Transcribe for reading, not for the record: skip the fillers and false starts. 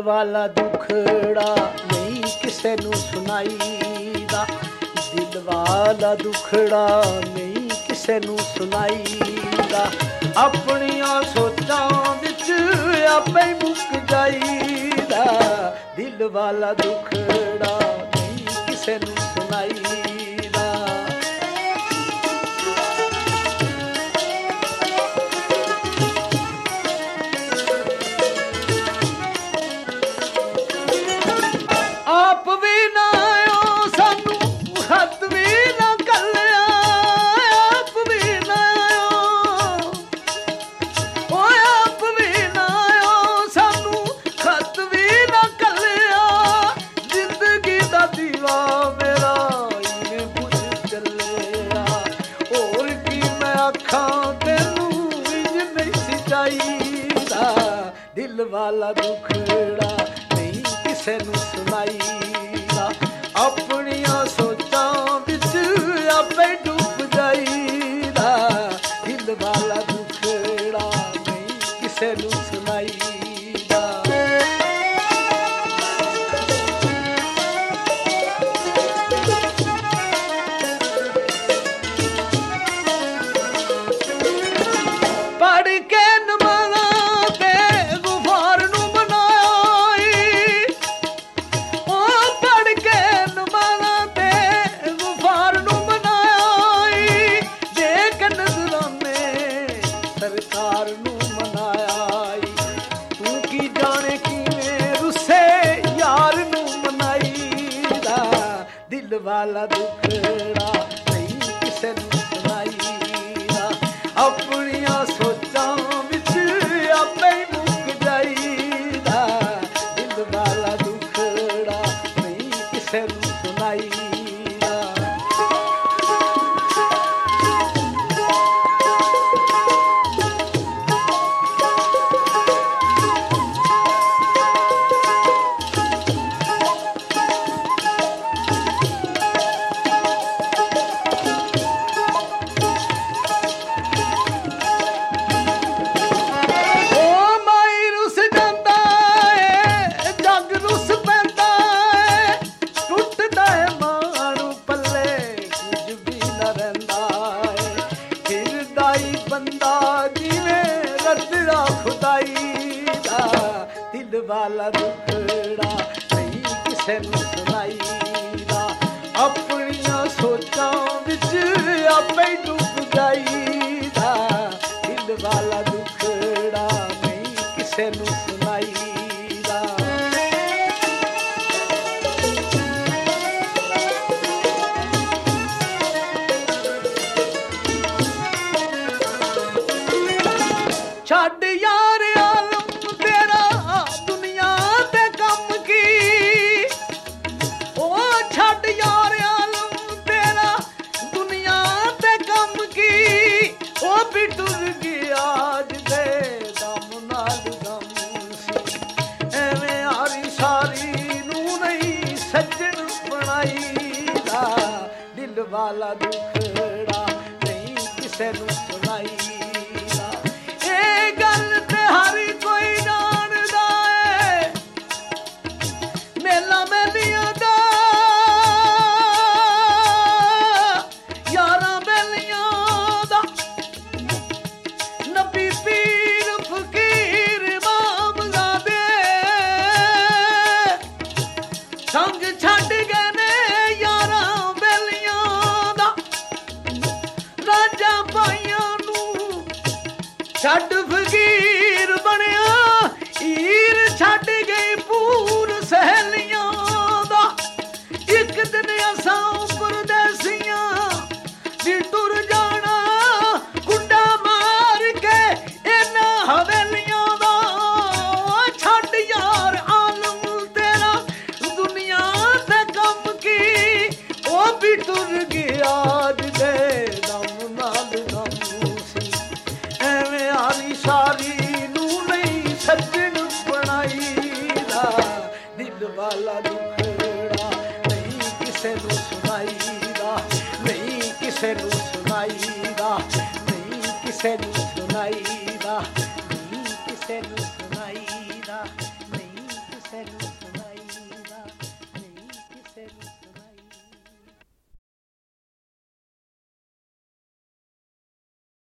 ਵਾਲਾ ਦੁਖੜਾ ਨਹੀਂ ਕਿਸੇ ਨੂੰ ਸੁਣਾਈਦਾ, ਦਿਲ ਵਾਲਾ ਦੁਖੜਾ ਨਹੀਂ ਕਿਸੇ ਨੂੰ ਸੁਣਾਈਦਾ। ਆਪਣੀਆਂ ਸੋਚਾਂ ਵਿੱਚ ਆਪੇ ਹੀ ਮੁੱਕ ਜਾਈਦਾ, ਦਿਲ ਵਾਲਾ ਦੁਖੜਾ ਨਹੀਂ ਕਿਸੇ ਨੂੰ ਸੁਣਾਈਦਾ। ਆਪ ਵੀ ਨਾ ਆਇਓ ਸਾਨੂੰ ਹੱਥ ਵੀ ਨਾ ਘੱਲਿਆ, ਆਪ ਵੀ ਨਾ ਆਇਓ, ਓਏ ਆਪ ਵੀ ਨਾ ਆਇਓ ਸਾਨੂੰ ਹੱਥ ਵੀ ਨਾ ਘੱਲਿਆ। ਜ਼ਿੰਦਗੀ ਦਾ ਦੀਵਾ ਮੇਰਾ ਇਵੇਂ ਬੁਝ ਚੱਲਿਆ, ਹੋਰ ਕੀ ਮੈਂ ਆਖਾਂ ਤੈਨੂੰ ਇੰਝ ਨਹੀਂ ਸੀ ਚਾਹੀਦਾ, ਦਿਲ ਵਾਲਾ ਦੁਖੜਾ ਨਹੀਂ ਕਿਸੇ ਨੂੰ ਸੁਣਾਈਦਾ। ਆਪਣੀਆਂ ਸੋਚਾਂ ਵਿੱਚ ਆਪੇ ਡੁੱਬ ਜਾਈਦਾ, ਦਿਲ ਵਾਲਾ ਦੁਖੜਾ ਨਹੀਂ ਕਿਸੇ ਨੂੰ ਸੁਣਾਈਦਾ। ਪੜ੍ਹ ਕੇ ਨਮਾਜ਼ਾਂ ਤੇ ਗੁਫ਼ਾਰ ਨੂੰ ਮਨਾਈ, ਉਹ ਪੜ੍ਹ ਕੇ ਨਮਾਜ਼ਾਂ ਤੇ ਗੁਫ਼ਾਰ ਨੂੰ ਮਨਾਈ, ਦੇਖ ਨਜ਼ਰਾਨੇ ਸਰਕਾਰ ਨੂੰ ਮਨਾਈ। ਤੂੰ ਕੀ ਜਾਣੇ ਕਿਵੇਂ ਰੁੱਸੇ ਯਾਰ ਨੂੰ ਮਨਾਈਦਾ, ਦਿਲ ਵਾਲਾ ਦੁਖੜਾ ਨਹੀਂ ਕਿਸੇ ਨੂੰ ਸੁਣਾਈਦਾ। ਆਪਣੀਆਂ ਸੋਚਾਂ ਵਿੱਚ ਆਪੇ ਹੀ ਮੁੱਕ ਜਾਈਦਾ, ਦਿਲ ਵਾਲਾ ਦੁਖੜਾ ਨਹੀਂ ਕਿਸੇ ਨੂੰ ਸੁਣਾਈਦਾ। ਬੰਦਾ ਜਿਵੇਂ ਰੱਜਦਾ ਖੁਦਾਈ ਦਾ, ਦਿਲ ਵਾਲਾ ਦੁਖੜਾ ਨਹੀਂ ਕਿਸੇ ਨੂੰ ਸੁਣਾਈਦਾ। ਆਪਣੀਆਂ ਸੋਚਾਂ ਵਿੱਚ ਆਪੇ ਹੀ ਡੁੱਬ ਜਾਈਦਾ, ਦਿਲ ਵਾਲਾ ਦੁਖੜਾ ਨਹੀਂ ਕਿਸੇ ਨੂੰ ਸੁਣਾਈਦਾ। ਛੱਡ ਯਾਰ ਆਲਮ ਤੇਰਾ ਦੁਨੀਆ ਤੇ ਕੰਮ ਕੀ, ਉਹ ਛੱਡ ਯਾਰ ਆਲਮ ਤੇਰਾ ਦੁਨੀਆ ਤੇ ਕੰਮ ਕੀ। ਉਹ ਵੀ ਟੁਰ ਗਿਆ ਅੱਜ ਦੇ ਦਮ ਨਾਲ ਦਮ ਸੀ, ਐਵੇਂ ਆਰੀ ਸਾਰੀ ਨੂੰ ਨਹੀਂ ਸੱਜਣ ਬਣਾਈਦਾ, ਦਿਲ ਵਾਲਾ ਦੁਖੜਾ ਨਹੀਂ ਕਿਸੇ ਨੂੰ ਸੁਣਾਈਦਾ। ਗੱਲ ਤੇ ਹਰ ਕੋਈ ਜਾਣਦਾ ਏ ਮੇਲਾ ਮੇਲੀਆਂ ਦਾ, ਯਾਰਾਂ ਬੇਲੀਆਂ ਦਾ, ਨਬੀ ਪੀਰ ਫਕੀਰ ਇਮਾਮਜ਼ਾਦੇ ਸੰਗ ਛੱਡ ਗਏ ਨੇ ਯਾਰਾਂ ਬੇਲੀਆਂ ਦਾ। ਰਾਜਾ ਭਾਈਆਂ ਨੂੰ ਛੱਡ ਫਕੀਰ ਬਣਿਆ, ਹੀਰ ਛੱਡ ਗਈ ਪੂਰ ਸਹੇਲੀਆਂ ਦਾ। ਇੱਕ ਦਿਨ ਅਸਾਂ ਪਰਦੇਸੀਆਂ ਦੀ ਟੁਰ ਜਾਣਾ, ਕੁੰਡਾ ਮਾਰ ਕੇ ਇਹਨਾਂ ਹਵੇਲੀਆਂ ਦਾ। ਛੱਡ ਯਾਰ ਆਲਮ ਤੇਰਾ ਦੁਨੀਆ ਤੇ ਕੰਮ ਕੀ, ਉਹ ਵੀ ਟੁਰ ਗਿਆ ਅੱਜ ਦੇ ਦਮ ਨਾਲ ਦਮ ਸੀ, ਐਵੇਂ ਆਲੀ ਸਾਰੀ ਨੂੰ ਨਹੀਂ ਸੱਜਣ ਬਣਾਈਦਾ, ਦਿਲ ਵਾਲਾ ਦੁਖੜਾ ਨਹੀਂ ਕਿਸੇ ਨੂੰ ਸੁਣਾਈਦਾ, ਨਹੀਂ ਕਿਸੇ ਨੂੰ ਸੁਣਾਈਦਾ, ਨਹੀਂ ਕਿਸੇ ਨੂੰ ਸੁਣਾਈਦਾ, ਨਹੀਂ ਕਿਸੇ ਨੂੰ